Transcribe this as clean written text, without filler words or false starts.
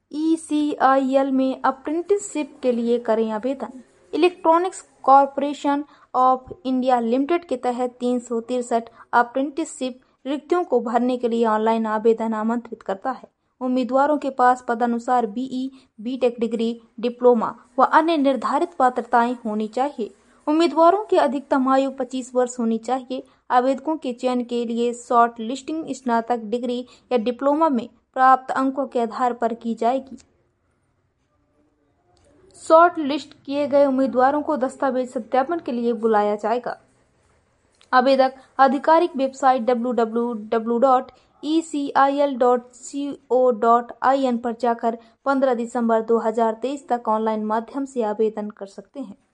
ECIL में apprenticeship के लिए करें आवेदन। Electronics corporation of India limited के तहत 363 अप्रेंटिसशिप रिक्तियों को भरने के लिए ऑनलाइन आवेदन आमंत्रित करता है। उम्मीदवारों के पास पदानुसार BE, BTech डिग्री, डिप्लोमा व अन्य निर्धारित पात्रताएं होनी चाहिए। उम्मीदवारों की अधिकतम आयु 25 वर्ष होनी चाहिए। आवेदकों के चयन के लिए शॉर्ट लिस्टिंग स्नातक डिग्री या डिप्लोमा में प्राप्त अंकों के आधार पर की जाएगी। शॉर्ट लिस्ट किए गए उम्मीदवारों को दस्तावेज सत्यापन के लिए बुलाया जाएगा। आवेदक आधिकारिक वेबसाइट www.ecil.co.in पर जाकर 15 दिसंबर 2023 तक ऑनलाइन माध्यम से आवेदन कर सकते हैं।